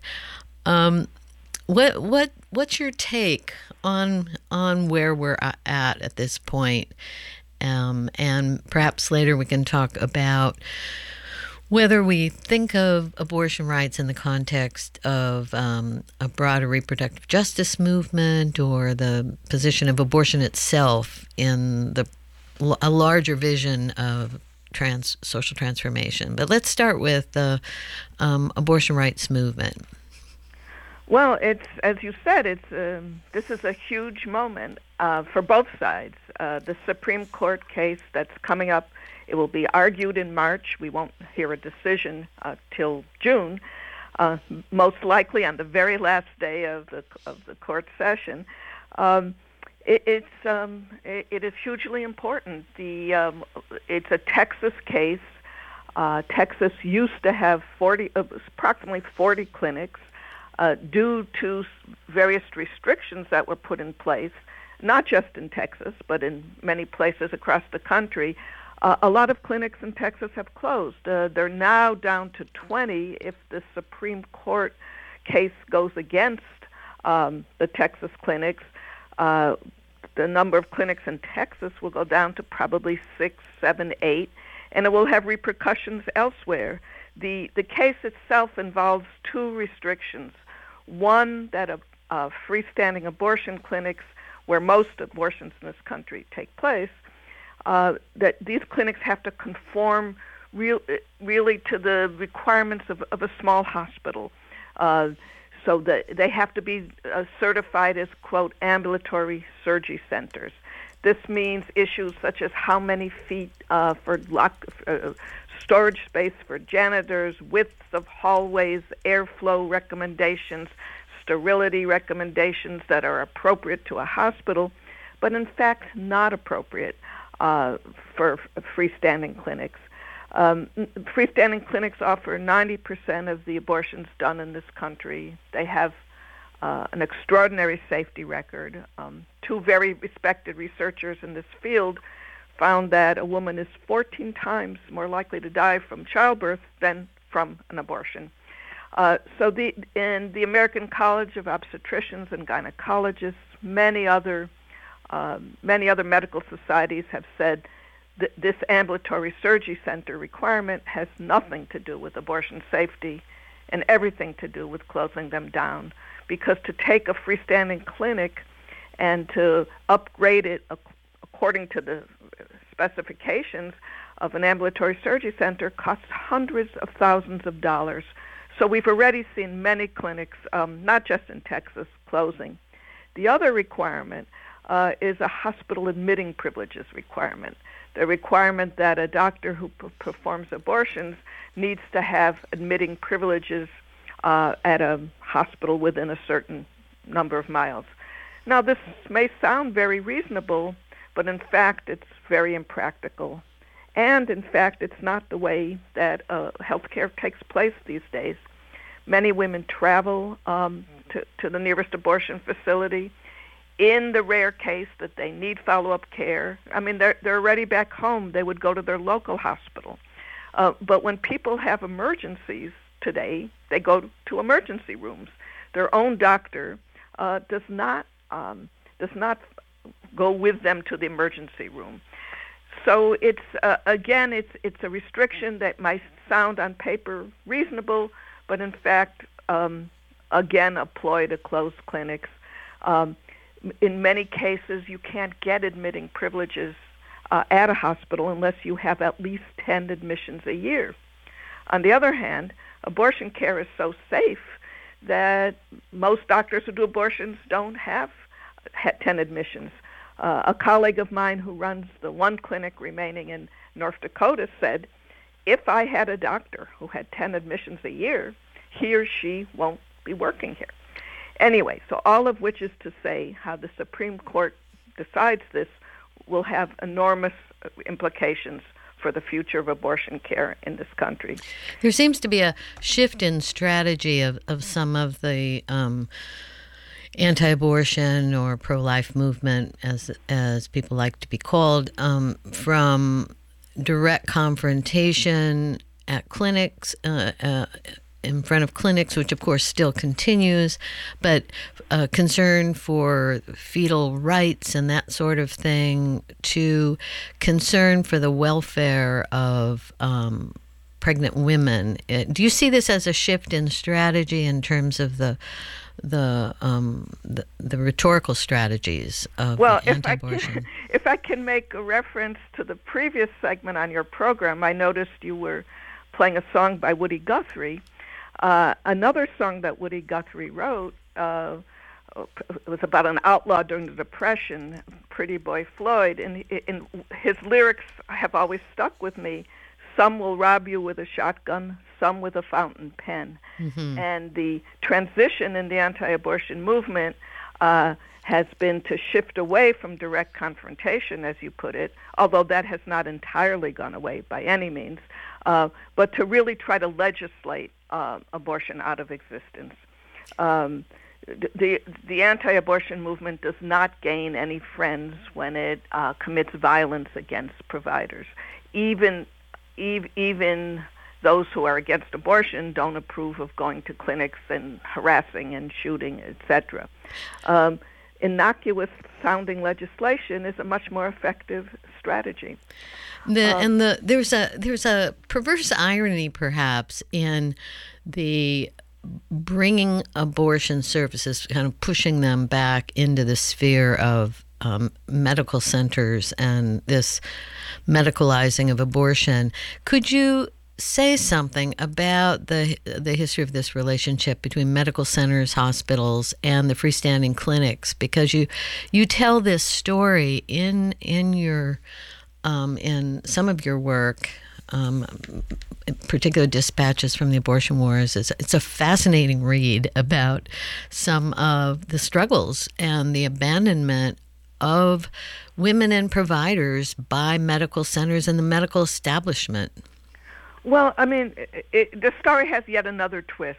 What's your take on where we're at this point? And perhaps later we can talk about whether we think of abortion rights in the context of a broader reproductive justice movement or the position of abortion itself in a larger vision of social transformation. But let's start with the abortion rights movement. Well, it's, as you said, this is a huge moment for both sides. The Supreme Court case that's coming up, it will be argued in March. We won't hear a decision till June, most likely on the very last day of the court session. It is hugely important. It's a Texas case. Texas used to have approximately 40 clinics. Due to various restrictions that were put in place, not just in Texas, but in many places across the country, a lot of clinics in Texas have closed. They're now down to 20 if the Supreme Court case goes against the Texas clinics. The number of clinics in Texas will go down to probably 6, 7, 8, and it will have repercussions elsewhere. The case itself involves two restrictions. One, that freestanding abortion clinics, where most abortions in this country take place, that these clinics have to conform really to the requirements of a small hospital. So that they have to be certified as, quote, ambulatory surgery centers. This means issues such as how many feet for storage space for janitors, widths of hallways, airflow recommendations, sterility recommendations that are appropriate to a hospital, but in fact not appropriate for freestanding clinics. Freestanding clinics offer 90% of the abortions done in this country. They have an extraordinary safety record. Two very respected researchers in this field found that a woman is 14 times more likely to die from childbirth than from an abortion. So the American College of Obstetricians and Gynecologists, many other medical societies have said that this ambulatory surgery center requirement has nothing to do with abortion safety and everything to do with closing them down. Because to take a freestanding clinic and to upgrade it according to the specifications of an ambulatory surgery center costs hundreds of thousands of dollars. So we've already seen many clinics, not just in Texas, closing. The other requirement is a hospital admitting privileges requirement. The requirement that a doctor who performs abortions needs to have admitting privileges at a hospital within a certain number of miles. Now, this may sound very reasonable, but in fact, it's very impractical. And in fact, it's not the way that healthcare takes place these days. Many women travel to the nearest abortion facility. In the rare case that they need follow-up care, I mean, they're already back home. They would go to their local hospital. But when people have emergencies today, they go to emergency rooms. Their own doctor does not go with them to the emergency room. So it's again, it's a restriction that might sound on paper reasonable, but in fact, again, a ploy to close clinics. In many cases, you can't get admitting privileges at a hospital unless you have at least 10 admissions a year. On the other hand, abortion care is so safe that most doctors who do abortions don't have 10 admissions. A colleague of mine who runs the one clinic remaining in North Dakota said, if I had a doctor who had 10 admissions a year, he or she won't be working here. Anyway, so all of which is to say how the Supreme Court decides this will have enormous implications for the future of abortion care in this country. There seems to be a shift in strategy of some of the anti-abortion or pro-life movement, as people like to be called, from direct confrontation at clinics, in front of clinics, which of course still continues, but concern for fetal rights and that sort of thing, to concern for the welfare of pregnant women. Do you see this as a shift in strategy in terms of the rhetorical strategies of anti-abortion? If I can make a reference to the previous segment on your program, I noticed you were playing a song by Woody Guthrie. Another song that Woody Guthrie wrote was about an outlaw during the Depression, Pretty Boy Floyd, and his lyrics have always stuck with me. Some will rob you with a shotgun, some with a fountain pen. Mm-hmm. And the transition in the anti-abortion movement has has been to shift away from direct confrontation, as you put it, although that has not entirely gone away by any means, but to really try to legislate abortion out of existence. The anti-abortion movement does not gain any friends when it commits violence against providers. Even those who are against abortion don't approve of going to clinics and harassing and shooting, etc. Innocuous-sounding legislation is a much more effective strategy. There's a perverse irony, perhaps, in the bringing abortion services, kind of pushing them back into the sphere of medical centers and this medicalizing of abortion. Could you say something about the history of this relationship between medical centers, hospitals, and the freestanding clinics? Because you tell this story in your in some of your work. Particular dispatches from the abortion wars. It's a fascinating read about some of the struggles and the abandonment of women and providers by medical centers and the medical establishment. Well, I mean, the story has yet another twist.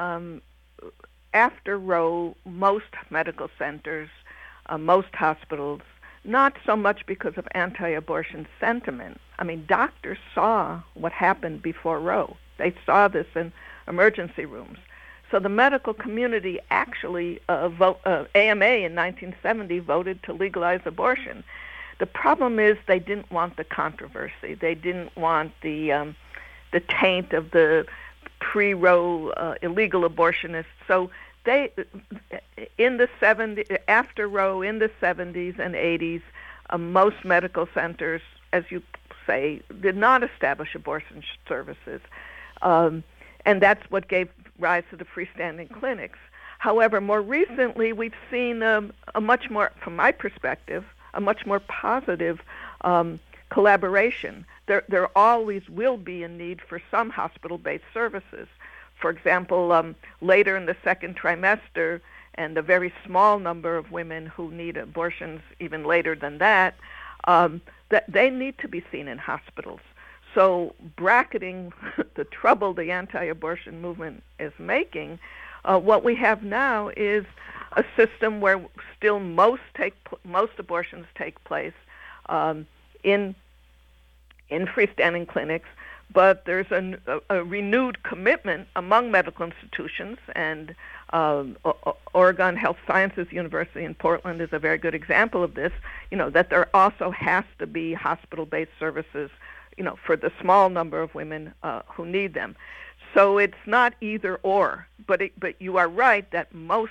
After Roe, most medical centers, most hospitals, not so much because of anti-abortion sentiment. I mean, doctors saw what happened before Roe. They saw this in emergency rooms. So the medical community actually, AMA in 1970 voted to legalize abortion. The problem is they didn't want the controversy. They didn't want the taint of the pre-Roe illegal abortionists. So they, in the 70s, after Roe, in the 70s and 80s, most medical centers, as you say, did not establish abortion services. And that's what gave rise to the freestanding clinics. However, more recently, we've seen a much more, from my perspective, a much more positive collaboration. There always will be a need for some hospital-based services. For example, later in the second trimester, and a very small number of women who need abortions even later than that, that they need to be seen in hospitals. So bracketing the trouble the anti-abortion movement is making, what we have now is a system where still most abortions take place in freestanding clinics, but there's a renewed commitment among medical institutions, and Oregon Health Sciences University in Portland is a very good example of this, that there also has to be hospital-based services, for the small number of women who need them. So it's not either or, but you are right that most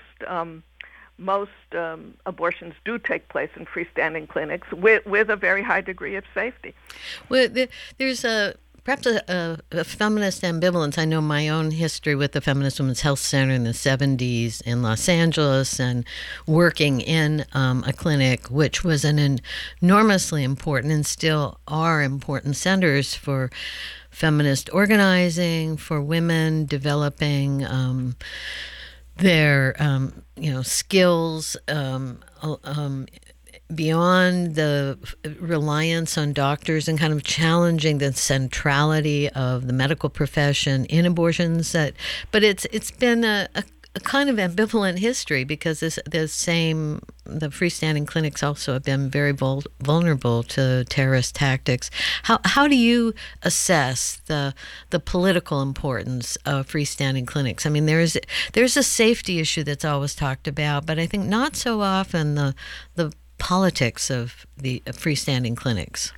abortions do take place in freestanding clinics with a very high degree of safety. Well, there's perhaps a feminist ambivalence. I know my own history with the Feminist Women's Health Center in the 70s in Los Angeles and working in a clinic, which was an enormously important and still are important centers for feminist organizing, for women developing their skills beyond the reliance on doctors and kind of challenging the centrality of the medical profession in abortions. But it's been a kind of ambivalent history because the freestanding clinics also have been very vulnerable to terrorist tactics. How do you assess the political importance of freestanding clinics? I mean, there's a safety issue that's always talked about, but I think not so often the politics of the freestanding clinics.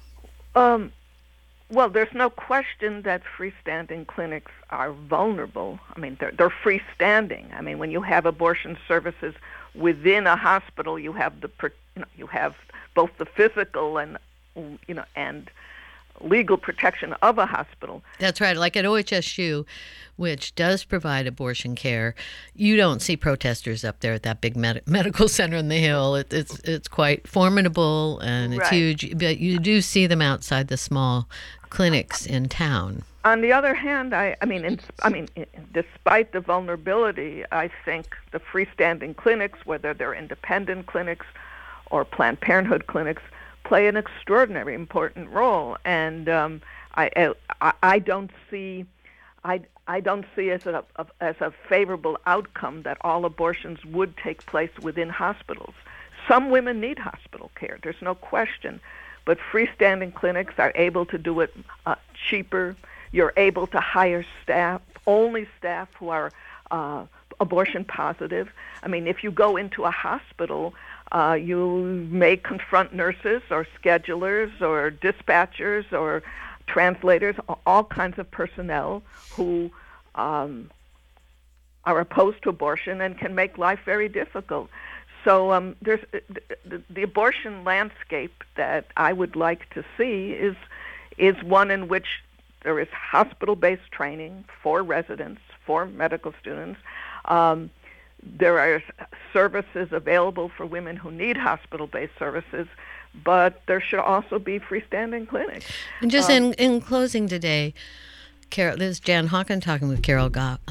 Well, there's no question that freestanding clinics are vulnerable. I mean, they're freestanding. I mean, when you have abortion services within a hospital, you have you have both the physical and legal protection of a hospital. That's right. Like at OHSU, which does provide abortion care, you don't see protesters up there at that big medical center in the Hill. It's quite formidable and it's huge, but you do see them outside the small clinics in town. On the other hand, I mean, despite the vulnerability, I think the freestanding clinics, whether they're independent clinics or Planned Parenthood clinics, play an extraordinarily important role. And I don't see as a favorable outcome that all abortions would take place within hospitals. Some women need hospital care. There's no question. But freestanding clinics are able to do it cheaper. You're able to hire only staff who are abortion positive. I mean, if you go into a hospital, you may confront nurses or schedulers or dispatchers or translators, all kinds of personnel who are opposed to abortion and can make life very difficult. So there's the abortion landscape that I would like to see is one in which there is hospital-based training for residents, for medical students. There are services available for women who need hospital-based services, but there should also be freestanding clinics. And just in closing today, Carol, this is Jan Hawken talking with Carol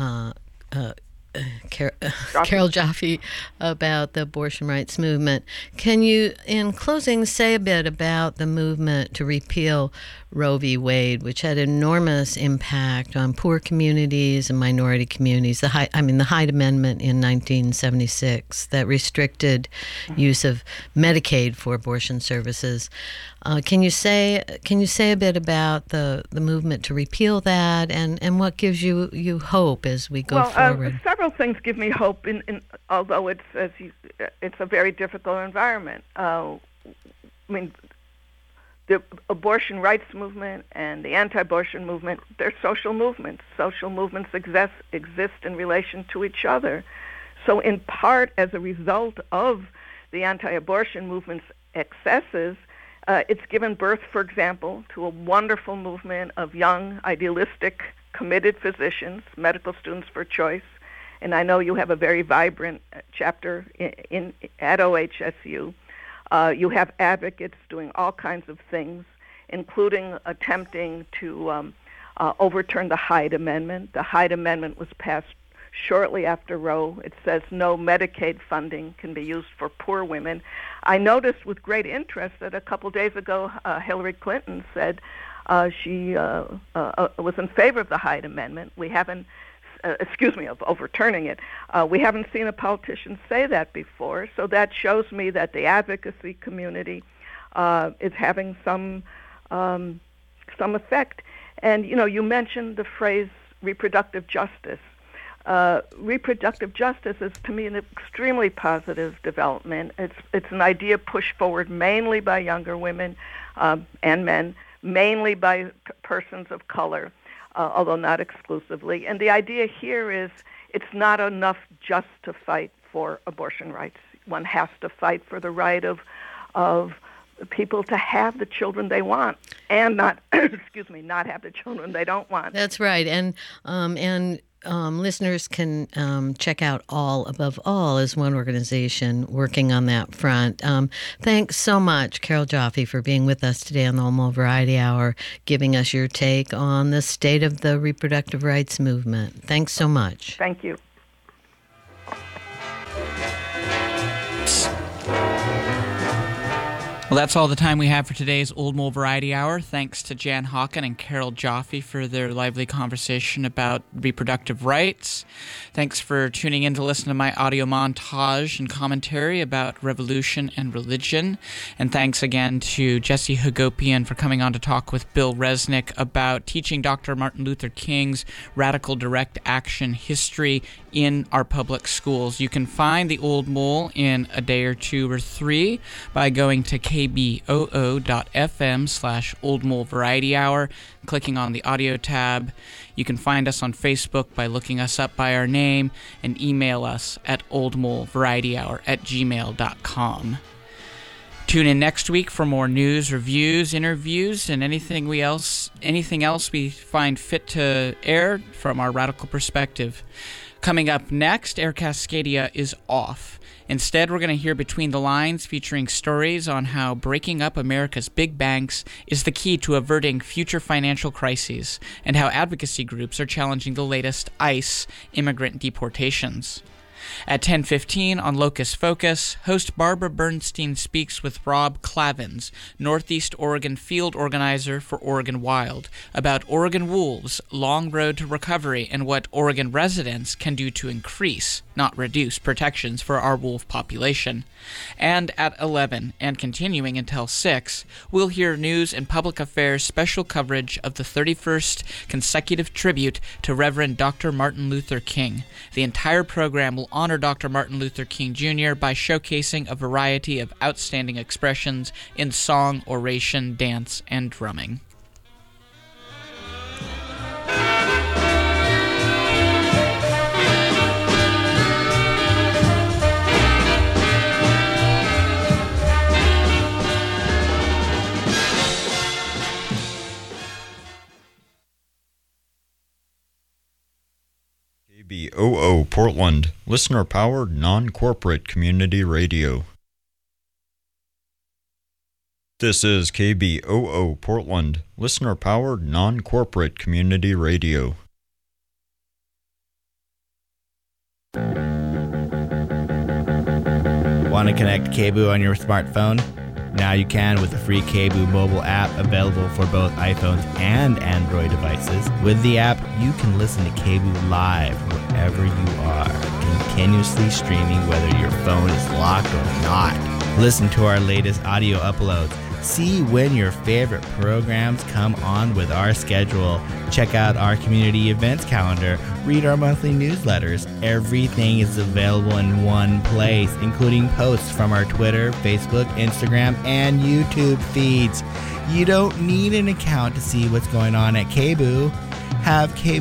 Jaffe about the abortion rights movement. Can you, in closing, say a bit about the movement to repeal Roe v. Wade, which had enormous impact on poor communities and minority communities? The Hyde Amendment in 1976 that restricted use of Medicaid for abortion services. Can you say a bit about the movement to repeal that and what gives you hope as we go forward? Several things give me hope. Although it's a very difficult environment. The abortion rights movement and the anti-abortion movement, they're social movements. Social movements exist in relation to each other. So in part, as a result of the anti-abortion movement's excesses, it's given birth, for example, to a wonderful movement of young, idealistic, committed physicians, medical students for choice. And I know you have a very vibrant chapter at OHSU. You have advocates doing all kinds of things, including attempting to overturn the Hyde Amendment. The Hyde Amendment was passed shortly after Roe. It says no Medicaid funding can be used for poor women. I noticed with great interest that a couple days ago Hillary Clinton said she was in favor of the Hyde Amendment. We haven't of overturning it. We haven't seen a politician say that before, so that shows me that the advocacy community is having some effect. And you mentioned the phrase reproductive justice. Reproductive justice is, to me, an extremely positive development. It's an idea pushed forward mainly by younger women and men, mainly by persons of color. Although not exclusively. And the idea here is it's not enough just to fight for abortion rights. One has to fight for the right of people to have the children they want and not not have the children they don't want. That's right. And listeners can check out All Above All as one organization working on that front. Thanks so much, Carol Jaffe, for being with us today on the Old Mole Variety Hour, giving us your take on the state of the reproductive rights movement. Thanks so much. Thank you. Well, that's all the time we have for today's Old Mole Variety Hour. Thanks to Jan Hawken and Carol Jaffe for their lively conversation about reproductive rights. Thanks for tuning in to listen to my audio montage and commentary about revolution and religion. And thanks again to Jesse Hagopian for coming on to talk with Bill Resnick about teaching Dr. Martin Luther King's radical direct action history in our public schools. You can find the Old Mole in a day or two or three by going to kboo.fm/Old Mole Variety Hour, clicking on the audio tab. You can find us on Facebook by looking us up by our name and email us at oldmolevarietyhour@gmail.com. Tune in next week for more news, reviews, interviews, and anything else we find fit to air from our radical perspective. Coming up next, Air Cascadia is off. Instead, we're going to hear Between the Lines, featuring stories on how breaking up America's big banks is the key to averting future financial crises, and how advocacy groups are challenging the latest ICE immigrant deportations. At 10:15 on Locus Focus, host Barbara Bernstein speaks with Rob Clavins, Northeast Oregon field organizer for Oregon Wild, about Oregon wolves' long road to recovery and what Oregon residents can do to increase, not reduce, protections for our wolf population. And at 11, and continuing until 6, we'll hear news and public affairs special coverage of the 31st consecutive tribute to Reverend Dr. Martin Luther King. The entire program will honor Dr. Martin Luther King Jr. by showcasing a variety of outstanding expressions in song, oration, dance, and drumming. KBOO Portland, listener-powered, non-corporate community radio. This is KBOO Portland, listener-powered, non-corporate community radio. Want to connect KBOO on your smartphone? Now you can with the free KBOO mobile app available for both iPhones and Android devices. With the app, you can listen to KBOO live wherever you are, continuously streaming whether your phone is locked or not. Listen to our latest audio uploads. See when your favorite programs come on with our schedule. Check out our community events calendar. Read our monthly newsletters. Everything is available in one place, including posts from our Twitter, Facebook, Instagram, and YouTube feeds. You don't need an account to see what's going on at KBOO. Have KBOO